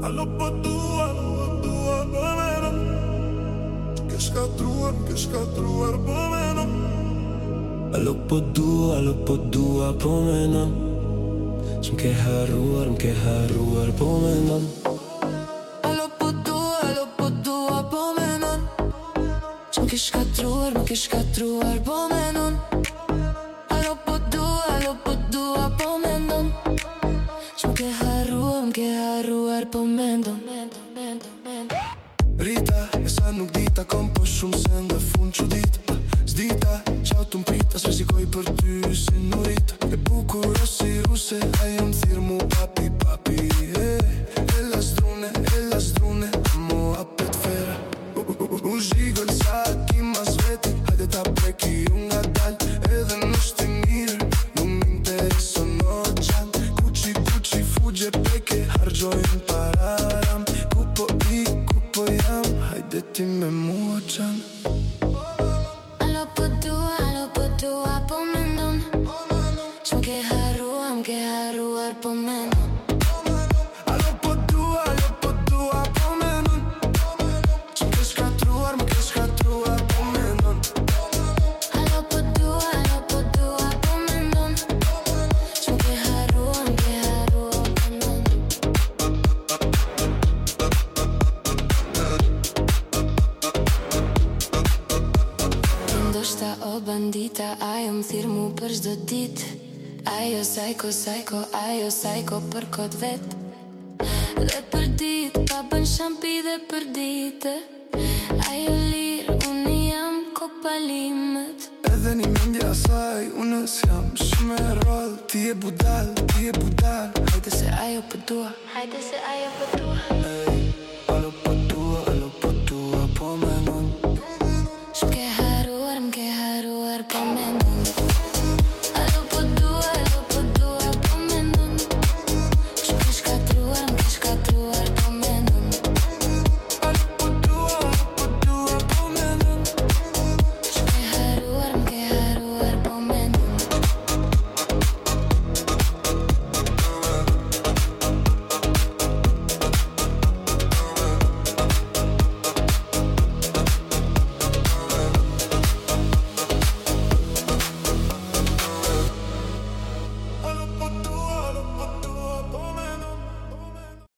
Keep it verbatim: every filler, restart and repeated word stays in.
Alo po dua, alo po dua po menon. Ke shkatruar, ke shkatruar po menon. Alo po dua, alo po dua po menon. Që m'ke harruar, m'ke harruar po menon. Alo po dua, alo po dua po menon. Që m'ke shkatruar, m'ke shkatruar po menon. Alo po dua, alo po dua po menon. Që m'ke harruar, m'ke harruar po menon. Rita, e sa nuk dita kom po shumë se në fund që dit. Zdita, qau t'u mprit, as rezikoj për ty si nurit. E bukur o si ruse, a jam thirë mu papi, papi eh. E la strune, e la strune, mo apet fera. U zhigëll sa ti mas veti, hajde ta preki unë nga dal. Edhe nështë i mirë, nuk m'intereson o gjan. Kuqi, kuqi, fugje peke, hargjojnë pararam. Ku po i, ku po jam, hajde ti me mua gjan. Alo po dua, alo po dua po menon. Që m'ke harruar, m'ke harruar po menon. Alo po dua, alo po dua po menon. Që m'ke shkatruar, m'ke shkatruar po menon. Alo po dua, alo po dua po menon. Që m'ke harruar, m'ke harruar po menon. Ndoshta o bandita, ajo m'thirë mu për çdo dit. Ajo sajko, sajko, ajo sajko për kot vet. Dhe për dit, pa bën shampi dhe për dite. Ajo lirë, unë jam kopalimet. Edhe një mendje asaj, unë s'jam shumë e rrallë. Ti e budal, ti e budal. Hajde se ajo po dua, hajde se ajo po dua. Ej,